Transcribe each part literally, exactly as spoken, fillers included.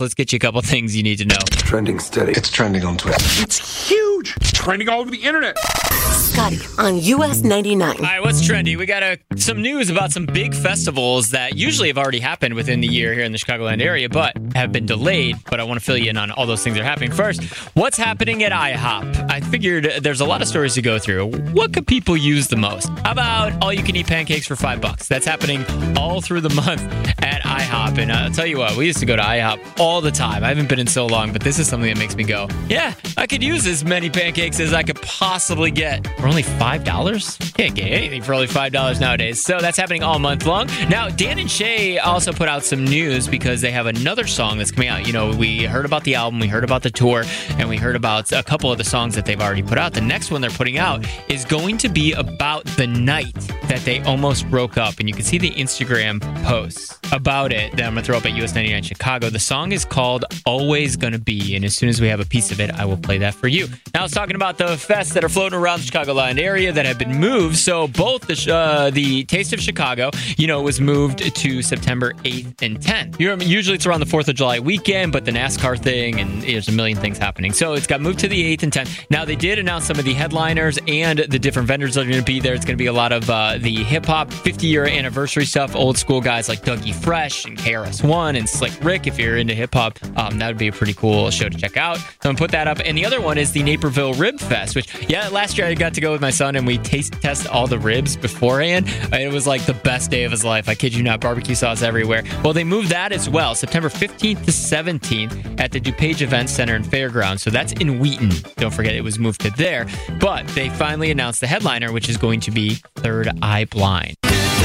let's get you a couple things you need to know. Trending steady. It's trending on Twitter. It's huge. It's trending all over the internet. Scotty on U S ninety-nine. All right, what's trendy? We got uh, some news about some big festivals that usually have already happened within the year here in the Chicagoland area, but have been delayed. But I want to fill you in on all those things that are happening. First, what's happening at IHOP? I figured there's a lot of stories to go through. What could people use the most? How about all-you-can-eat pancakes for five bucks? That's happening all through the month at IHOP. And uh, I'll tell you what, we used to go to IHOP all the time. I haven't been in so long, but this is something that makes me go, yeah, I could use as many pancakes as I could possibly get for only five dollars. Can't get anything for only five dollars nowadays. So that's happening all month long. Now, Dan and Shay also put out some news because they have another song that's coming out. You know, we heard about the album, we heard about the tour, and we heard about a couple of the songs that they've already put out. The next one they're putting out is going to be about the night that they almost broke up. And you can see the Instagram posts about it that I'm going to throw up at U S ninety-nine Chicago. The song is called Always Gonna Be. And as soon as we have a piece of it, I will play that for you. Now, I was talking about the fests that are floating around the Chicagoland area that have been moved. So both the uh, the Taste of Chicago, you know, was moved to September eighth and tenth. You know, usually it's around the fourth of July weekend, but the NASCAR thing and there's a million things happening. So it's got moved to the eighth and tenth. Now, they did announce some of the headliners and the different vendors that are going to be there. It's going to be a lot of uh, the hip-hop fifty-year anniversary stuff, old school guys like Dougie Fresh and K R S One and Slick Rick. If you're into hip-hop, um, that would be a pretty cool show to check out. So I'm going to put that up. And the other one is the Naperville Rib Fest, which, yeah, last year I got to go with my son and we taste test all the ribs beforehand. It was like the best day of his life. I kid you not, barbecue sauce everywhere. Well, they moved that as well, September fifteenth to seventeenth at the DuPage Event Center and Fairgrounds. So that's in Wheaton. Don't forget it was moved to there. But they finally announced the headliner, which is going to be Third Eye Blind.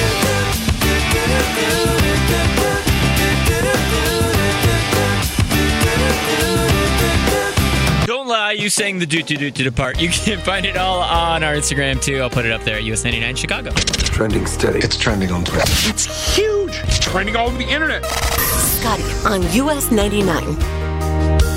Don't lie, you sang the do-do-do-do part. You can find it all on our Instagram, too. I'll put it up there at U S ninety-nine Chicago. Trending steady. It's trending on Twitter. It's huge. It's trending all over the internet. Scotty on U S ninety-nine.